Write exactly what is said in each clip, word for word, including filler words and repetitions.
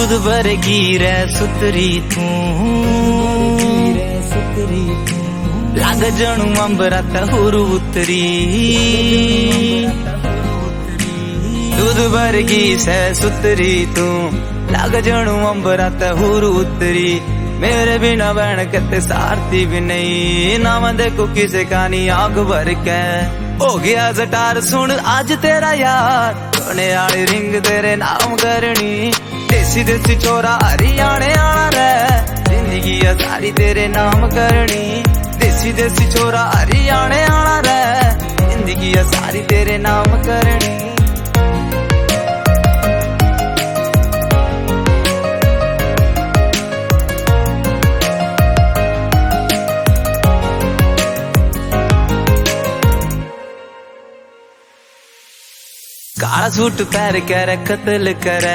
दूध वर्गी रे सुतरी तू, लग जणू अंबरा तहुर उतरी। दूध वर्गी से सुतरी तू, लग जणू अंबरा तहुर उतरी। मेरे बिना बहन कते सारती भी नहीं, नाम देखो किसे कानी आग भर के। हो गया जटार सुन आज तेरा यार, सोने आली रिंग तेरे नाम करनी। देसी देसी छोरा हरियाणे आना रे, जिंदगी सारी तेरे नाम करनी। देसी देसी छोरा हरियाणे आना रे, जिंदगी सारी तेरे नाम करनी। काला सूट पैर कर कत्ल करे,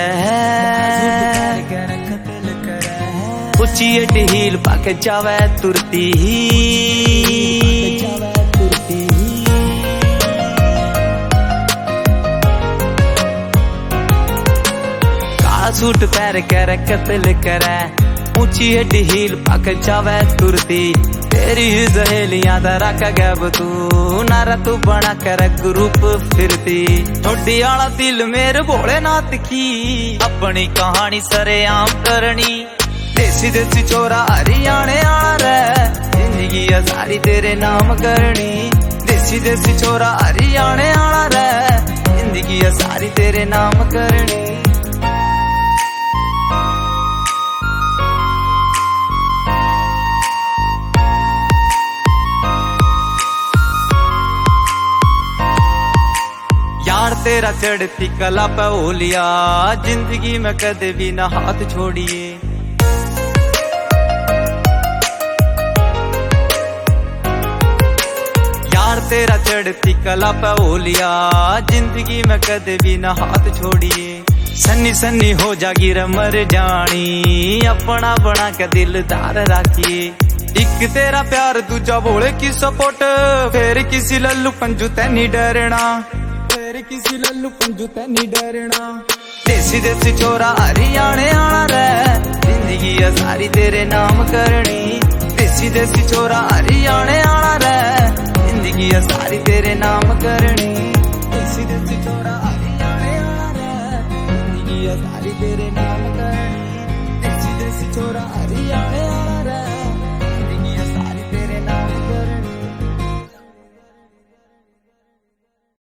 उची एट हील पाके जावे तुरती। काला सूट पैर कर कत्ल करे, ऊंची एट हील पाके जावे तुरती। तेरी सहेलियां दा रख गैब तू, नारा तू बना कर ग्रुप फिरती। छोटी आला दिल मेरे भोलेनाथ की, अपनी कहानी सरेआम करनी। देसी देसी छोरा हरियाणे आना रे, जिंदगी सारी तेरे नाम करनी। देसी देसी छोरा हरियाणे आना रे, जिंदगी सारी तेरे नाम करनी। यार तेरा चढ़ती कला पे हो लिया, जिंदगी में कदे भी ना हाथ छोड़िए। यार तेरा चढ़ती कला पे हो लिया, जिंदगी में कदे भी ना हाथ छोड़िए। सन्नी सन्नी हो जागी रे मर जानी, अपना बना के दिलदार राखिए। एक तेरा प्यार दूजा बोले की सपोर्ट, फिर किसी लल्लू पंजू तैनी डरना। तेरे किसी लल्लू पंजू तैनी डरना। देसी देसी छोरा हरियाणे आना रे, जिंदगी सारी तेरे नाम करनी। देसी देसी छोरा हरियाणे आना रे, जिंदगी सारी तेरे नाम करनी। देसी देसी छोरा हरियाणे आना रे, जिंदगी सारी तेरे नाम करनी। देसी देसी छोरा हरियाणे आना